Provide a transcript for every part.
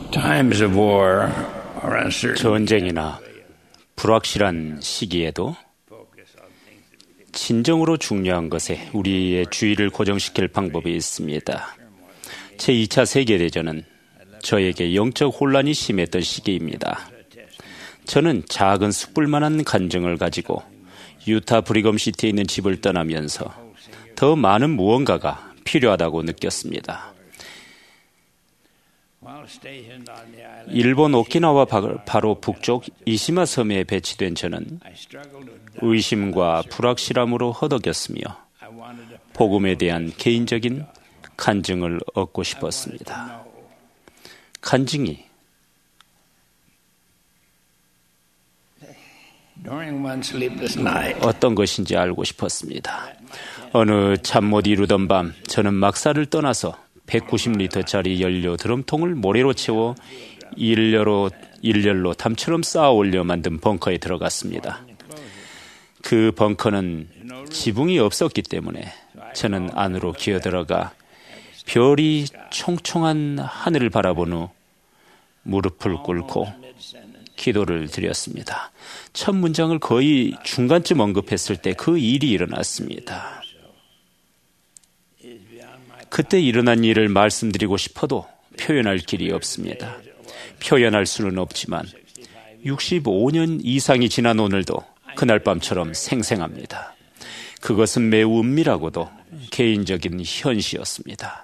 times of war or uncertainty, 전쟁이나 불확실한 시기에도 진정으로 중요한 것에 우리의 주의를 고정시킬 방법이 있습니다. 제2차 세계대전은 저에게 영적 혼란이 심했던 시기입니다. 저는 작은 숯불만한 간증을 가지고 유타 브리검시티에 있는 집을 떠나면서 더 많은 무언가가 필요하다고 느꼈습니다. 일본 오키나와 바로 북쪽 이시마 섬에 배치된 저는 의심과 불확실함으로 허덕였으며 복음에 대한 개인적인 간증을 얻고 싶었습니다. 간증이 어떤 것인지 알고 싶었습니다. 어느 잠 못 이루던 밤 저는 막사를 떠나서 190리터짜리 연료 드럼통을 모래로 채워 일렬로 담처럼 쌓아 올려 만든 벙커에 들어갔습니다. 그 벙커는 지붕이 없었기 때문에 저는 안으로 기어들어가 별이 총총한 하늘을 바라본 후 무릎을 꿇고 기도를 드렸습니다. 첫 문장을 거의 중간쯤 언급했을 때 그 일이 일어났습니다. 그때 일어난 일을 말씀드리고 싶어도 표현할 길이 없습니다. 표현할 수는 없지만 65년 이상이 지난 오늘도 그날 밤처럼 생생합니다. 그것은 매우 은밀하고도 개인적인 현시였습니다.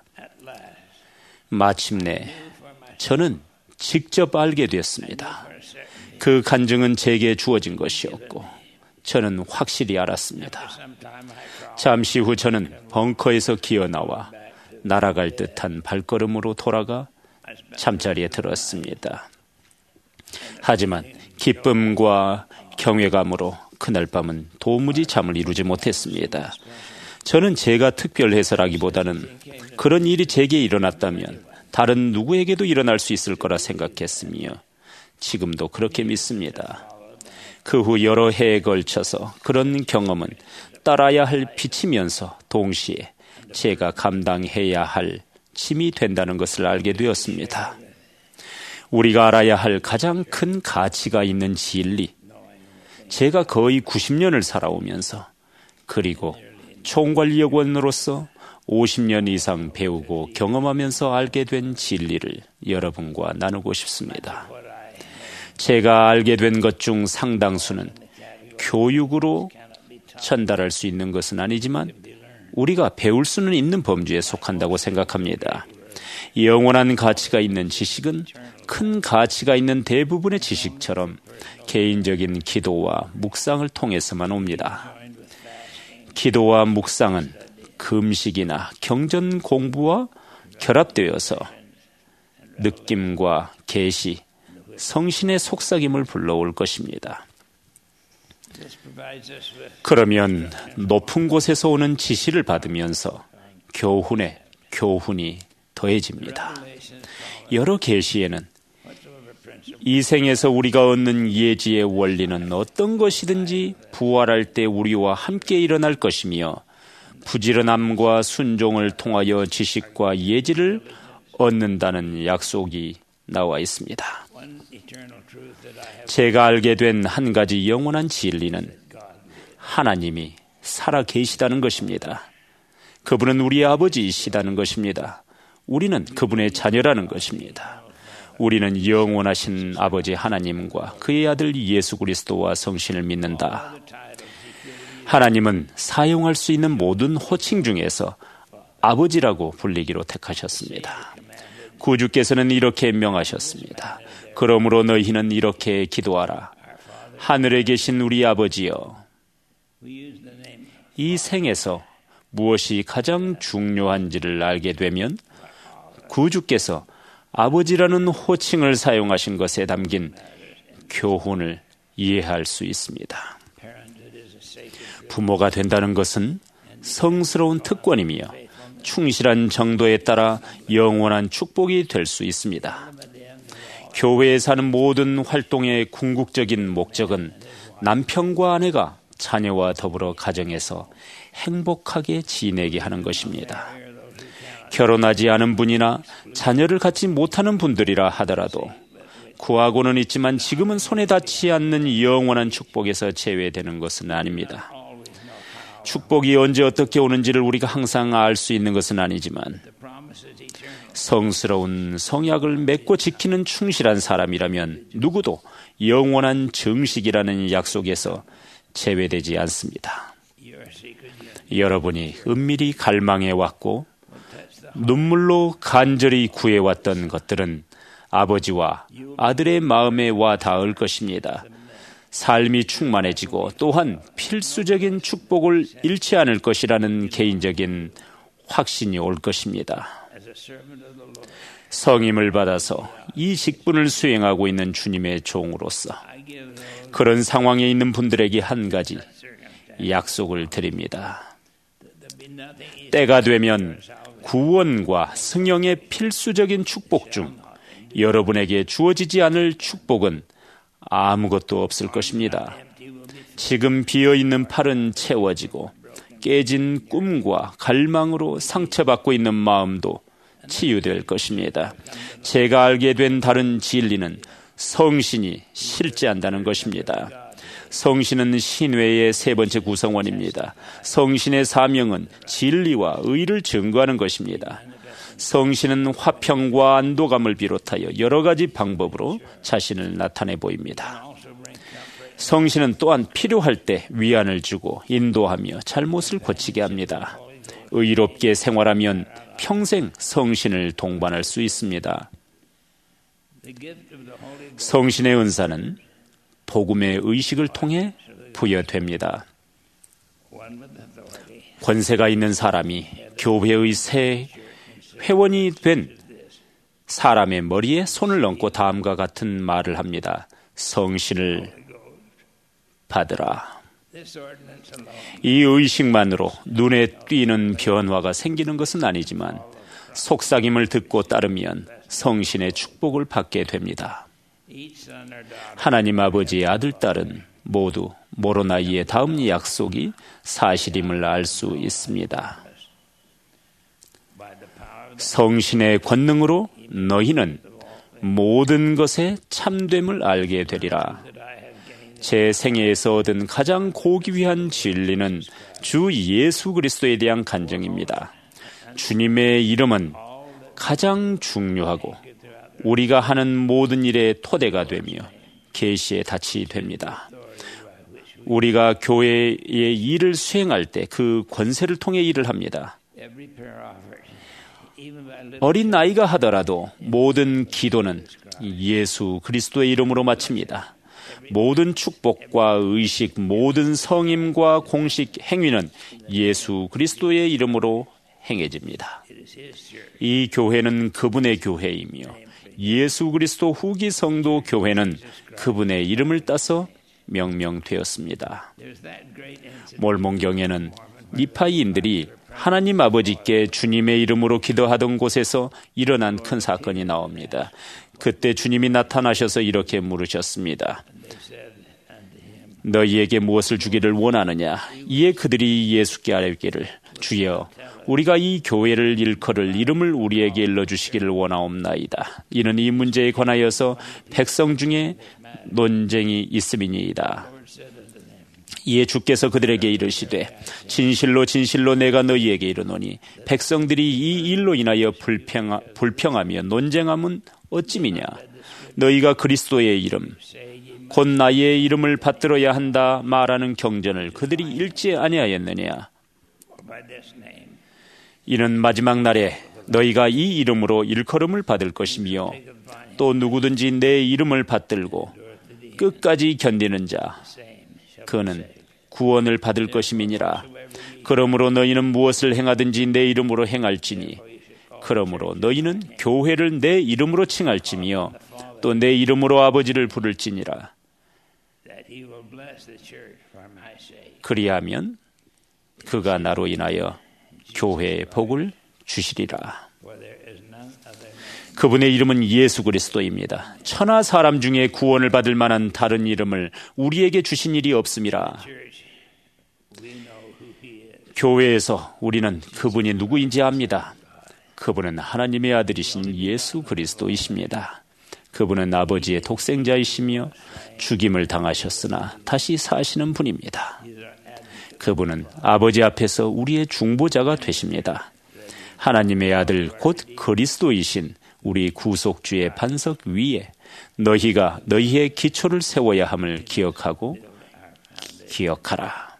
마침내 저는 직접 알게 됐습니다. 그 간증은 제게 주어진 것이었고 저는 확실히 알았습니다. 잠시 후 저는 벙커에서 기어나와 날아갈 듯한 발걸음으로 돌아가 잠자리에 들었습니다. 하지만 기쁨과 경외감으로 그날 밤은 도무지 잠을 이루지 못했습니다. 저는 제가 특별해서라기보다는 그런 일이 제게 일어났다면 다른 누구에게도 일어날 수 있을 거라 생각했으며 지금도 그렇게 믿습니다. 그 후 여러 해에 걸쳐서 그런 경험은 따라야 할 빛이면서 동시에 제가 감당해야 할 짐이 된다는 것을 알게 되었습니다. 우리가 알아야 할 가장 큰 가치가 있는 진리, 제가 거의 90년을 살아오면서 그리고 총괄역원으로서 50년 이상 배우고 경험하면서 알게 된 진리를 여러분과 나누고 싶습니다. 제가 알게 된 것 중 상당수는 교육으로 전달할 수 있는 것은 아니지만 우리가 배울 수는 있는 범주에 속한다고 생각합니다. 영원한 가치가 있는 지식은 큰 가치가 있는 대부분의 지식처럼 개인적인 기도와 묵상을 통해서만 옵니다. 기도와 묵상은 금식이나 경전 공부와 결합되어서 느낌과 계시, 성신의 속삭임을 불러올 것입니다. 그러면 높은 곳에서 오는 지시를 받으면서 교훈이 더해집니다. 여러 계시에는 이 생에서 우리가 얻는 예지의 원리는 어떤 것이든지 부활할 때 우리와 함께 일어날 것이며 부지런함과 순종을 통하여 지식과 예지를 얻는다는 약속이 나와 있습니다. 제가 알게 된 한 가지 영원한 진리는 하나님이 살아 계시다는 것입니다. 그분은 우리의 아버지이시다는 것입니다. 우리는 그분의 자녀라는 것입니다. 우리는 영원하신 아버지 하나님과 그의 아들 예수 그리스도와 성신을 믿는다. 하나님은 사용할 수 있는 모든 호칭 중에서 아버지라고 불리기로 택하셨습니다. 구주께서는 이렇게 명하셨습니다. 그러므로 너희는 이렇게 기도하라. 하늘에 계신 우리 아버지여. 이 생에서 무엇이 가장 중요한지를 알게 되면 구주께서 아버지라는 호칭을 사용하신 것에 담긴 교훈을 이해할 수 있습니다. 부모가 된다는 것은 성스러운 특권이며 충실한 정도에 따라 영원한 축복이 될 수 있습니다. 교회에서 하는 모든 활동의 궁극적인 목적은 남편과 아내가 자녀와 더불어 가정에서 행복하게 지내게 하는 것입니다. 결혼하지 않은 분이나 자녀를 갖지 못하는 분들이라 하더라도 구하고는 있지만 지금은 손에 닿지 않는 영원한 축복에서 제외되는 것은 아닙니다. 축복이 언제 어떻게 오는지를 우리가 항상 알 수 있는 것은 아니지만 성스러운 성약을 맺고 지키는 충실한 사람이라면 누구도 영원한 정식이라는 약속에서 제외되지 않습니다. 여러분이 은밀히 갈망해왔고 눈물로 간절히 구해왔던 것들은 아버지와 아들의 마음에 와 닿을 것입니다. 삶이 충만해지고 또한 필수적인 축복을 잃지 않을 것이라는 개인적인 확신이 올 것입니다. 성임을 받아서 이 직분을 수행하고 있는 주님의 종으로서 그런 상황에 있는 분들에게 한 가지 약속을 드립니다. 때가 되면 구원과 승영의 필수적인 축복 중 여러분에게 주어지지 않을 축복은 아무것도 없을 것입니다. 지금 비어있는 팔은 채워지고 깨진 꿈과 갈망으로 상처받고 있는 마음도 치유될 것입니다. 제가 알게 된 다른 진리는 성신이 실제한다는 것입니다. 성신은 신회의 세 번째 구성원입니다. 성신의 사명은 진리와 의를 증거하는 것입니다. 성신은 화평과 안도감을 비롯하여 여러 가지 방법으로 자신을 나타내 보입니다. 성신은 또한 필요할 때 위안을 주고 인도하며 잘못을 고치게 합니다. 의롭게 생활하면 평생 성신을 동반할 수 있습니다. 성신의 은사는 복음의 의식을 통해 부여됩니다. 권세가 있는 사람이 교회의 새 회원이 된 사람의 머리에 손을 얹고 다음과 같은 말을 합니다. 성신을 받으라. 이 의식만으로 눈에 띄는 변화가 생기는 것은 아니지만 속삭임을 듣고 따르면 성신의 축복을 받게 됩니다. 하나님 아버지의 아들, 딸은 모두 모로나이의 다음 약속이 사실임을 알 수 있습니다. 성신의 권능으로 너희는 모든 것의 참됨을 알게 되리라. 제 생애에서 얻은 가장 고귀한 진리는 주 예수 그리스도에 대한 간증입니다. 주님의 이름은 가장 중요하고 우리가 하는 모든 일의 토대가 되며 계시의 닻이 됩니다. 우리가 교회의 일을 수행할 때 그 권세를 통해 일을 합니다. 어린 나이가 하더라도 모든 기도는 예수 그리스도의 이름으로 마칩니다. 모든 축복과 의식, 모든 성임과 공식 행위는 예수 그리스도의 이름으로 행해집니다. 이 교회는 그분의 교회이며 예수 그리스도 후기 성도 교회는 그분의 이름을 따서 명명되었습니다. 몰몬경에는 니파이인들이 하나님 아버지께 주님의 이름으로 기도하던 곳에서 일어난 큰 사건이 나옵니다. 그때 주님이 나타나셔서 이렇게 물으셨습니다. 너희에게 무엇을 주기를 원하느냐? 이에 그들이 예수께 아뢰기를 주여 우리가 이 교회를 일컬을 이름을 우리에게 일러주시기를 원하옵나이다. 이는 이 문제에 관하여서 백성 중에 논쟁이 있음이니이다. 이에 주께서 그들에게 이르시되 진실로 진실로 내가 너희에게 이르노니 백성들이 이 일로 인하여 불평하며 논쟁함은 어찌미냐? 너희가 그리스도의 이름 곧 나의 이름을 받들어야 한다 말하는 경전을 그들이 읽지 아니하였느냐? 이는 마지막 날에 너희가 이 이름으로 일컬음을 받을 것이며 또 누구든지 내 이름을 받들고 끝까지 견디는 자 그는 구원을 받을 것임이니라. 그러므로 너희는 무엇을 행하든지 내 이름으로 행할지니 그러므로 너희는 교회를 내 이름으로 칭할지며 또 내 이름으로 아버지를 부를지니라. 그리하면 그가 나로 인하여 교회의 복을 주시리라. 그분의 이름은 예수 그리스도입니다. 천하 사람 중에 구원을 받을 만한 다른 이름을 우리에게 주신 일이 없음이라. 교회에서 우리는 그분이 누구인지 압니다. 그분은 하나님의 아들이신 예수 그리스도이십니다. 그분은 아버지의 독생자이시며 죽임을 당하셨으나 다시 사시는 분입니다. 그분은 아버지 앞에서 우리의 중보자가 되십니다. 하나님의 아들 곧 그리스도이신 우리 구속주의 반석 위에 너희가 너희의 기초를 세워야 함을 기억하고 기억하라.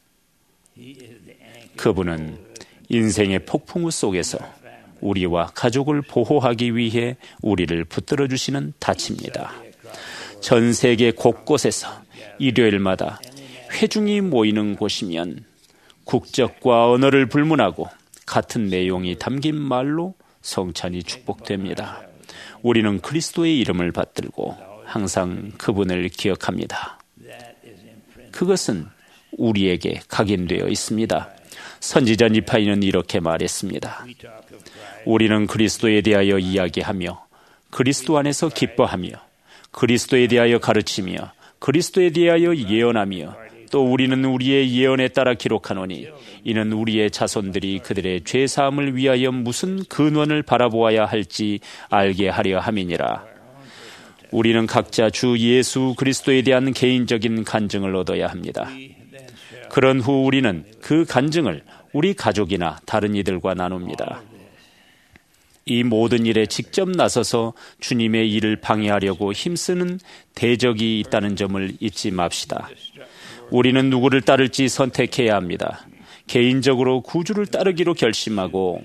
그분은 인생의 폭풍우 속에서 우리와 가족을 보호하기 위해 우리를 붙들어 주시는 닻입니다. 전 세계 곳곳에서 일요일마다 회중이 모이는 곳이면 국적과 언어를 불문하고 같은 내용이 담긴 말로 성찬이 축복됩니다. 우리는 그리스도의 이름을 받들고 항상 그분을 기억합니다. 그것은 우리에게 각인되어 있습니다. 선지자 니파이는 이렇게 말했습니다. 우리는 그리스도에 대하여 이야기하며 그리스도 안에서 기뻐하며 그리스도에 대하여 가르치며 그리스도에 대하여 예언하며 또 우리는 우리의 예언에 따라 기록하노니 이는 우리의 자손들이 그들의 죄사함을 위하여 무슨 근원을 바라보아야 할지 알게 하려 함이니라. 우리는 각자 주 예수 그리스도에 대한 개인적인 간증을 얻어야 합니다. 그런 후 우리는 그 간증을 우리 가족이나 다른 이들과 나눕니다. 이 모든 일에 직접 나서서 주님의 일을 방해하려고 힘쓰는 대적이 있다는 점을 잊지 맙시다. 우리는 누구를 따를지 선택해야 합니다. 개인적으로 구주를 따르기로 결심하고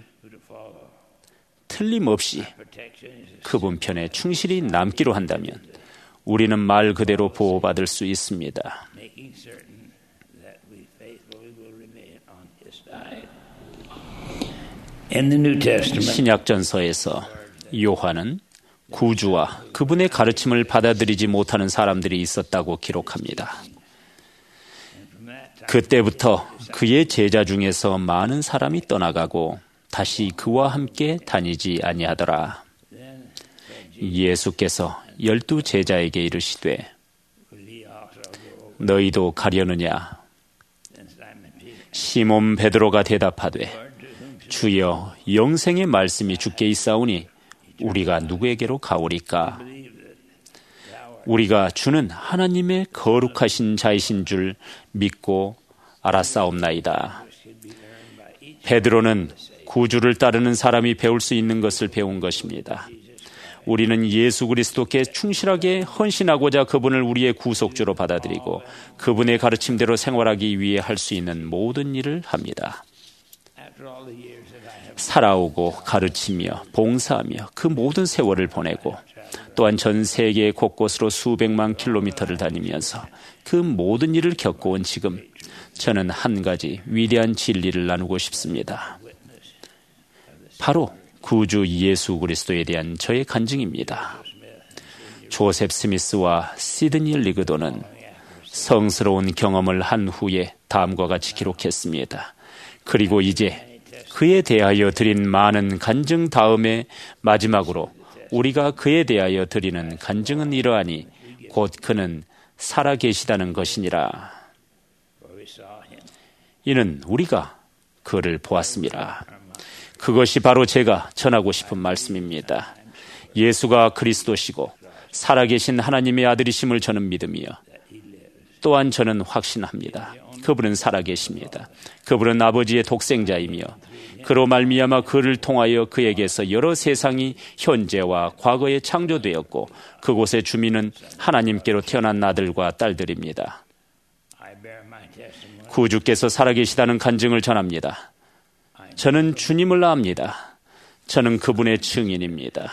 틀림없이 그분 편에 충실히 남기로 한다면 우리는 말 그대로 보호받을 수 있습니다. 신약전서에서 요한은 구주와 그분의 가르침을 받아들이지 못하는 사람들이 있었다고 기록합니다. 그때부터 그의 제자 중에서 많은 사람이 떠나가고 다시 그와 함께 다니지 아니하더라. 예수께서 12 제자에게 이르시되 너희도 가려느냐? 시몬 베드로가 대답하되 주여 영생의 말씀이 주께 있사오니 우리가 누구에게로 가오리까? 우리가 주는 하나님의 거룩하신 자이신 줄 믿고 알았사옵나이다. 베드로는 구주를 따르는 사람이 배울 수 있는 것을 배운 것입니다. 우리는 예수 그리스도께 충실하게 헌신하고자 그분을 우리의 구속주로 받아들이고 그분의 가르침대로 생활하기 위해 할 수 있는 모든 일을 합니다. 살아오고 가르치며 봉사하며 그 모든 세월을 보내고 또한 전 세계 곳곳으로 수백만 킬로미터를 다니면서 그 모든 일을 겪어온 지금 저는 한 가지 위대한 진리를 나누고 싶습니다. 바로 구주 예수 그리스도에 대한 저의 간증입니다. 조셉 스미스와 시드니 리그도는 성스러운 경험을 한 후에 다음과 같이 기록했습니다. 그리고 이제 그에 대하여 드린 많은 간증 다음에 마지막으로 우리가 그에 대하여 드리는 간증은 이러하니 곧 그는 살아계시다는 것이니라. 이는 우리가 그를 보았습니다. 그것이 바로 제가 전하고 싶은 말씀입니다. 예수가 그리스도시고 살아계신 하나님의 아들이심을 저는 믿으며 또한 저는 확신합니다. 그분은 살아계십니다. 그분은 아버지의 독생자이며 그로 말미암아 그를 통하여 그에게서 여러 세상이 현재와 과거에 창조되었고 그곳의 주민은 하나님께로 태어난 아들과 딸들입니다. 구주께서 살아계시다는 간증을 전합니다. 저는 주님을 압니다. 저는 그분의 증인입니다.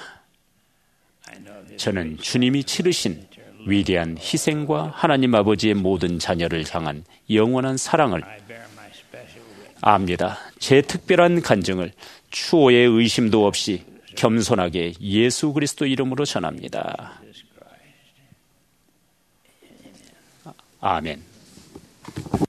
저는 주님이 치르신 위대한 희생과 하나님 아버지의 모든 자녀를 향한 영원한 사랑을 압니다. 제 특별한 간증을 추호의 의심도 없이 겸손하게 예수 그리스도 이름으로 전합니다. 아멘.